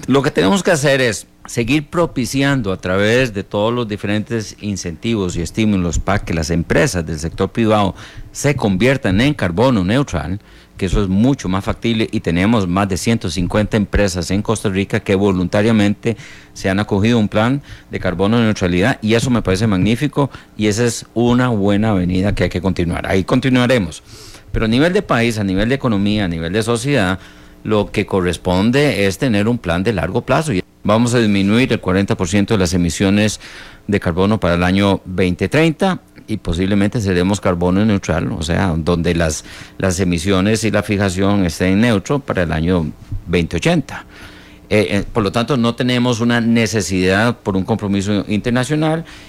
Lo que tenemos que hacer es seguir propiciando a través de todos los diferentes incentivos y estímulos para que las empresas del sector privado se conviertan en carbono neutral, que eso es mucho más factible, y tenemos más de 150 empresas en Costa Rica que voluntariamente se han acogido a un plan de carbono neutralidad, y eso me parece magnífico, y esa es una buena avenida que hay que continuar. Ahí continuaremos. Pero a nivel de país, a nivel de economía, a nivel de sociedad, lo que corresponde es tener un plan de largo plazo. Vamos a disminuir el 40% de las emisiones de carbono para el año 2030 y posiblemente seremos carbono neutral, o sea, donde las emisiones y la fijación estén neutro para el año 2080. Por lo tanto, no tenemos una necesidad por un compromiso internacional,